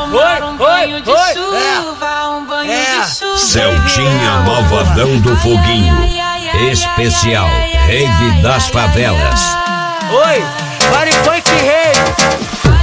tomar um banho de chuva, um banho de chuva. Celtinha Malvadão do Foguinho, especial Rave das Favelas. Oi, Party Funk Rave.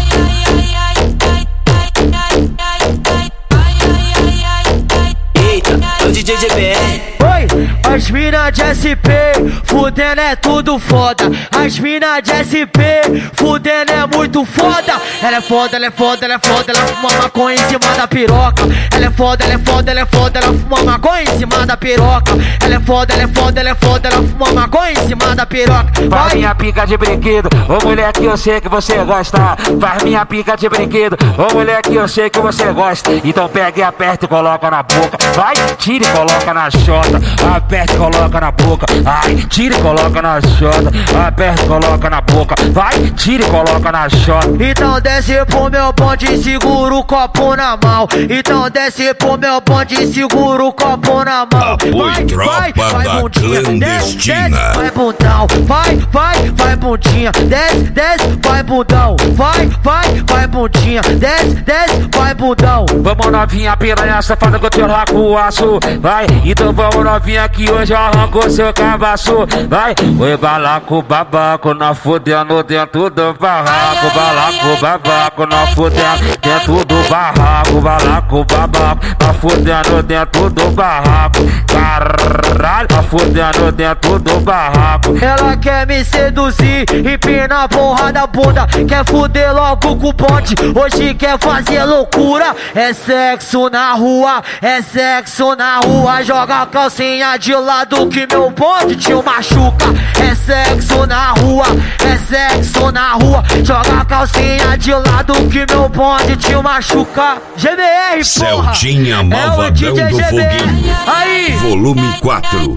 Eita, é o DJ GBR. Oi, as mina de SP, fudendo é tudo foda. As mina de SP, fudendo é muito foda. Ela é foda, ela é foda, ela é foda. Ela fuma maconha em cima da piroca. Ela é foda, ela é foda, ela é foda. Ela fuma maconha em cima da piroca. Ela é foda, ela é foda, ela é foda. Ela fuma maconha em cima da piroca. Faz minha pica de brinquedo, ô mulher que eu sei que você gosta. Faz minha pica de brinquedo, ô mulher que eu sei que você gosta. Então pega e aperta e coloca na boca. Vai, tira e coloca na chota. Aperta e coloca na boca. Ai, tira e coloca na chota. Aperta e coloca na boca. Vai, tira e coloca na chota. Então desce pro meu bonde, segura o copo na mão. Então desce pro meu bonde, segura o copo na mão. Apoio tropa da clandestina. Desce, vai bundão, vai bundinha. Desce, desce, vai bundão. Vai bundinha. Desce, vai bundão. Vamos novinha, piranha safada que eu te arranco o aço. Vai, então vamos novinha que hoje eu arranco seu cabaço. Vai, oi balaco, babaco, nós fudendo dentro do barraco. Balaco, babaco, nós fudendo dentro do barraco. Balaco, babaco, nós fudendo dentro do barraco. Caralho, nós fudendo dentro do barraco. Ela quer me seduzir, empina a porra da bunda. Quer fuder logo com o bonde, hoje quer fazer loucura. É sexo na rua, é sexo na rua. Joga a calcinha de lado que meu bonde te machuca. É sexo na rua, é sexo na rua. Joga a calcinha de lado que meu bonde te machuca. GBR, porra! Celtinha Malvadão do Foguinho. Aí! Volume 4.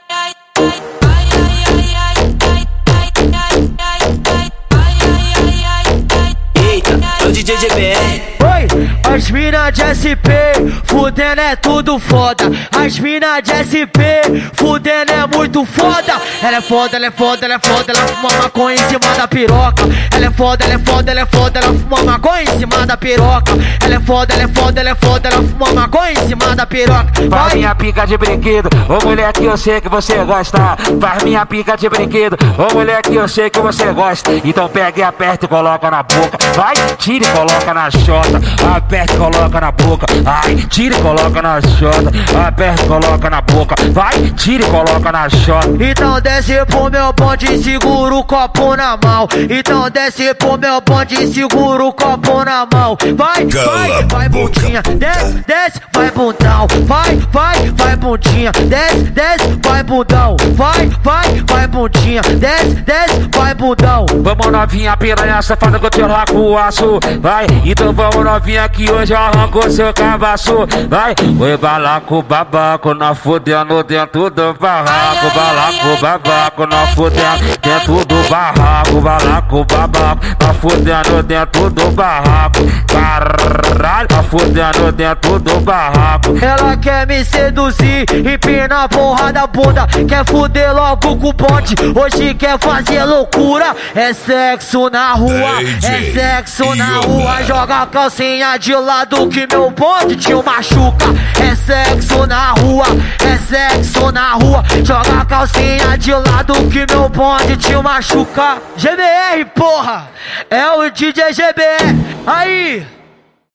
Eita, é o DJ GBR. Oi, as mina de SP, fudendo é tudo foda. As mina de SP, fudendo é muito foda. Ela é foda, ela é foda, ela é foda. Ela fuma maconha em cima da piroca. Ela é foda, ela é foda, ela é foda. Ela fuma maconha em cima da piroca. Ela é foda, ela é foda, ela é foda. Ela fuma maconha em cima da piroca. Faz minha pica de brinquedo, ô mulher que eu sei que você gosta. Faz minha pica de brinquedo, ô mulher que eu sei que você gosta. Então pega e aperta e coloca na boca. Vai, tira e coloca na chota. Aperta e coloca na boca. Ai, tira e coloca na chota. Aperta e coloca na boca. Vai, tira e coloca na chota. Então desce pro meu bonde, segura o copo na mão. Então desce pro meu bonde, segura o copo na mão. Vai bundinha. Desce, desce, vai bundão. Vai bundinha. Desce, desce, vai bundão. Vai bundinha. Desce, desce, vai bundão. Vamos novinha, piranha safada que eu te arranco o aço. Vai, então vamos novinha que hoje eu arranco seu cabaço. Vai, oi balaco, babaco, nós fudendo dentro do barraco. Balaco, babaco, nós fudendo dentro do barraco. Balaco, babaco, nós fudendo dentro do barraco. Caralho, nós fudendo dentro do barraco. Ela quer me seduzir, empina a porra da bunda. Quer fuder logo com o bonde, hoje quer fazer loucura. É sexo na rua, é sexo na rua. Joga a calcinha de lado que meu bonde te machuca. É sexo na rua, é sexo na rua. Joga a calcinha de lado que meu bonde te machuca. GBR, porra, é o DJ GBR. Aí!